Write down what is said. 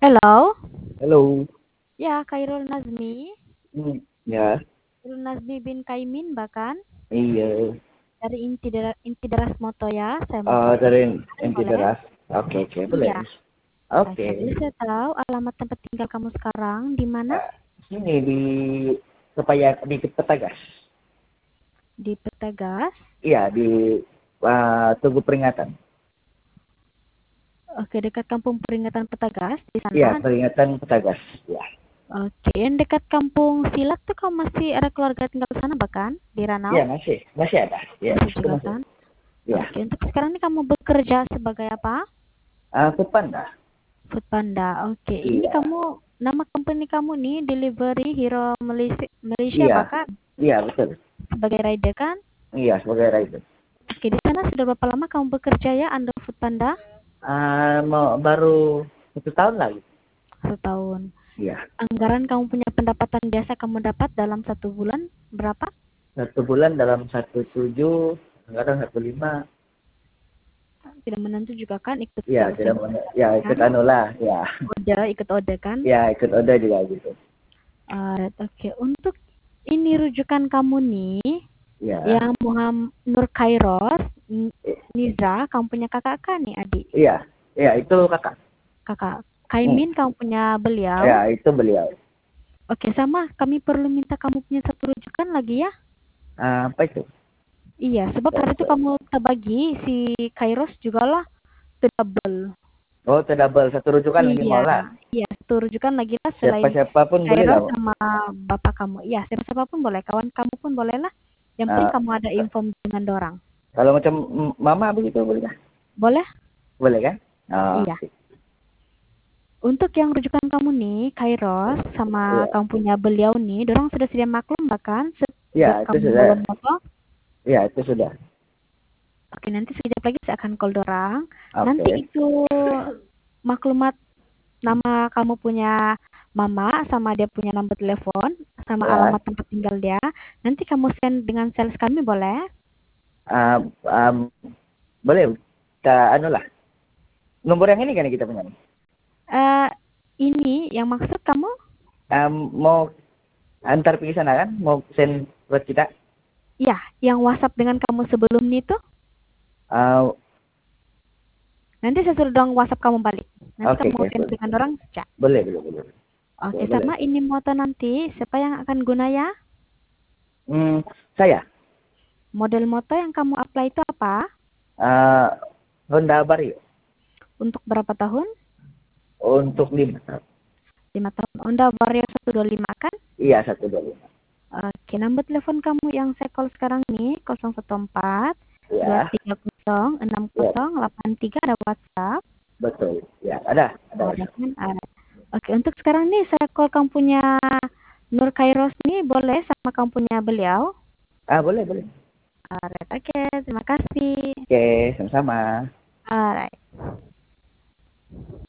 Halo? Halo. Ya, Khairul Nazmi. Ya, Khairul Nazmi bin Kaimin bahkan iya. dari Inti Deras Moto ya. Saya mau Dari perkenalkan, inti boleh? deras. Oke, boleh. Iya. Oke, Oke. boleh saya tahu alamat tempat tinggal kamu sekarang di mana? Ah, Sini di di Petagas. Di Petagas. Iya, di Tugu Peringatan. Oke, dekat Kampung Peringatan Petagas di Iya, sana. Peringatan Petagas. Ya. Oke, yang dekat Kampung Silat tuh kamu masih ada keluarga tinggal di sana bahkan di Iya, Ranau? masih ada. Ya, Masih itu juga masih. kan? Ya. Oke, untuk sekarang ini kamu bekerja sebagai apa? Food Panda. Foodpanda. Oke, ini Iya. kamu nama company kamu nih Delivery Hero Malaysia, Malaysia Iya. bahkan Iya, betul. sebagai rider kan? Iya, sebagai rider. Oke, di sana sudah berapa lama kamu bekerja ya under Foodpanda? Baru 1 tahun lagi. 1 tahun. Iya. Anggaran kamu punya pendapatan biasa kamu dapat dalam 1 bulan berapa? 1 bulan dalam 1,7, kadang 1,5. Tidak menentu juga kan ikut Ya, sales tidak yang mana. kita Ya, ikut kan? anu lah. Ya. Ikut order kan? Ya, ikut order juga gitu. Alright, oke. Untuk ini rujukan kamu nih, Ya. yang Muhammad Nur Kairos, I- Niza, kamu punya kakak kan nih adik? Iya. Iya, itu kakak. Kakak. Hmm. Kaimin kamu punya beliau. Ya, itu beliau. Oke, sama. Kami perlu minta kamu punya satu rujukan lagi ya. Apa itu? Iya, sebab hari itu kamu terbagi si Kairos juga lah double. Oh, double. Satu rujukan lagi Iya, mau lah. iya, satu rujukan lagi lah selain Siapa-siapa pun boleh lah. Kairos sama bapak kamu. Iya, siapa pun boleh, kawan kamu pun boleh lah. Yang penting Ah, kamu ada inform dengan dorang. Kalau macam mama begitu boleh kah? Boleh? Boleh kan? Iya. Oke. Untuk yang rujukan kamu nih, Kairos sama Iya. kamu punya beliau nih, dorang sudah sedia maklum bahkan sejak Iya, itu kamu sudah. bawa motor. Iya, itu sudah. Oke, nanti sekejap lagi saya akan call dorang. Nanti Oke. itu maklumat nama kamu punya mama sama dia punya nomor telepon sama Ya. alamat tempat tinggal dia. Nanti kamu send dengan sales kami boleh? Ah, am, Boleh. Kita anu lah. Nomor yang ini kan yang kita punya. Eh ini yang maksud kamu? Mau antar pergi sana kan? Mau send buat kita? Ya, yang WhatsApp dengan kamu sebelum itu. Ah, Nanti saya suruh dong WhatsApp kamu balik. Nanti oke, kamu send boleh. dengan orang chat. Boleh. Oke, Ya, boleh. sama ini motor nanti siapa yang akan guna ya? Saya Model motor yang kamu apply itu apa? eh, Honda Vario Untuk berapa tahun? untuk 5 tahun. 5 tahun. Honda Vario 125 kan? Iya, 125. Oke, nomor telepon kamu yang saya call sekarang nih 014 Iya, 230 iya, 6083 ada WhatsApp. betul. Ya, ada Ada WhatsApp. kan? Ada. Oke, untuk sekarang nih saya call kamu punya Nur Kairos nih boleh sama kamu punya beliau? Boleh. Alright, oke, terima kasih. Oke, sama-sama. Alright.